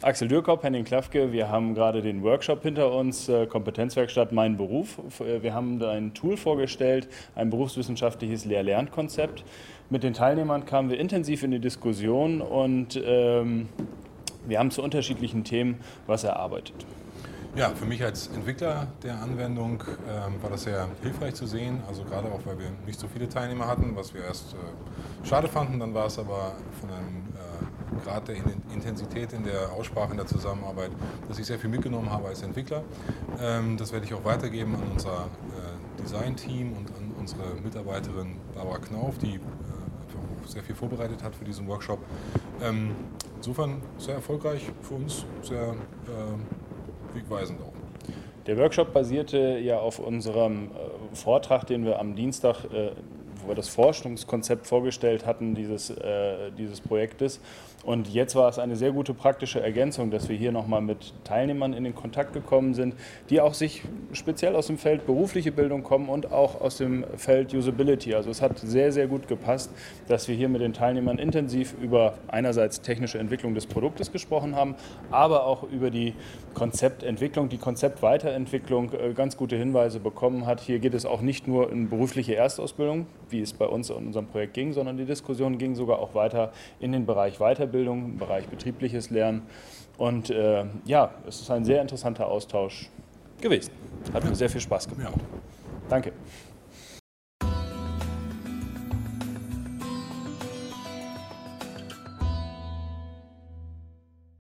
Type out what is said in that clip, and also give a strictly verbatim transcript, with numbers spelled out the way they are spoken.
Axel Dürkop, Henning Klafke, wir haben gerade den Workshop hinter uns, Kompetenzwerkstatt Mein Beruf. Wir haben da ein Tool vorgestellt, ein berufswissenschaftliches Lehr-Lern-Konzept. Mit den Teilnehmern kamen wir intensiv in die Diskussion und ähm, wir haben zu unterschiedlichen Themen was erarbeitet. Ja, für mich als Entwickler der Anwendung ähm, war das sehr hilfreich zu sehen, also gerade auch, weil wir nicht so viele Teilnehmer hatten, was wir erst äh, schade fanden, dann war es aber von einem äh, Grad der Intensität in der Aussprache, in der Zusammenarbeit, dass ich sehr viel mitgenommen habe als Entwickler. Ähm, das werde ich auch weitergeben an unser äh, Design-Team und an unsere Mitarbeiterin Barbara Knauf, die äh, sehr viel vorbereitet hat für diesen Workshop. Ähm, insofern sehr erfolgreich für uns, sehr äh, wegweisend auch. Der Workshop basierte ja auf unserem äh, Vortrag, den wir am Dienstag, äh, wo wir das Forschungskonzept vorgestellt hatten, dieses, äh, dieses Projektes. Und jetzt war es eine sehr gute praktische Ergänzung, dass wir hier nochmal mit Teilnehmern in den Kontakt gekommen sind, die auch sich speziell aus dem Feld berufliche Bildung kommen und auch aus dem Feld Usability. Also es hat sehr, sehr gut gepasst, dass wir hier mit den Teilnehmern intensiv über einerseits technische Entwicklung des Produktes gesprochen haben, aber auch über die Konzeptentwicklung, die Konzeptweiterentwicklung ganz gute Hinweise bekommen hat. Hier geht es auch nicht nur in berufliche Erstausbildung, wie es bei uns in unserem Projekt ging, sondern die Diskussion ging sogar auch weiter in den Bereich Weiterbildung, im Bereich betriebliches Lernen. Und äh, ja, es ist ein sehr interessanter Austausch gewesen. Hat mir sehr viel Spaß gemacht. Ja. Danke.